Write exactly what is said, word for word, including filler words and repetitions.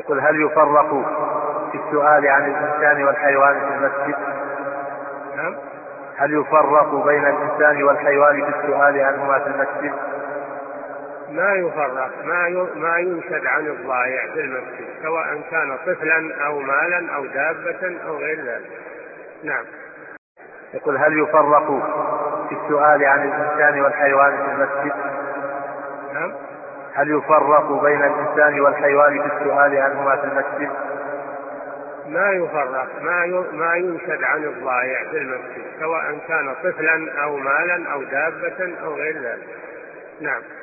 يقول هل يفرق في السؤال عن الإنسان والحيوان في المسجد؟ نعم. هل يفرق بين الإنسان والحيوان في السؤال عنهما في المسجد؟ ما يفرق، ما ما ينشد عن الضائع في المسجد، سواء كان طفلا أو مالا أو دابة أو غير ذلك. نعم. يقول هل يفرق في السؤال عن الإنسان والحيوان في المسجد؟ نعم. هل يفرق بين الإنسان والحيوان في السؤال عنهما في المسجد؟ ما يفرق، ما ما ينشد عن الضائع في المسجد، سواء كان طفلا أو مالا أو دابة أو غير ذلك. نعم.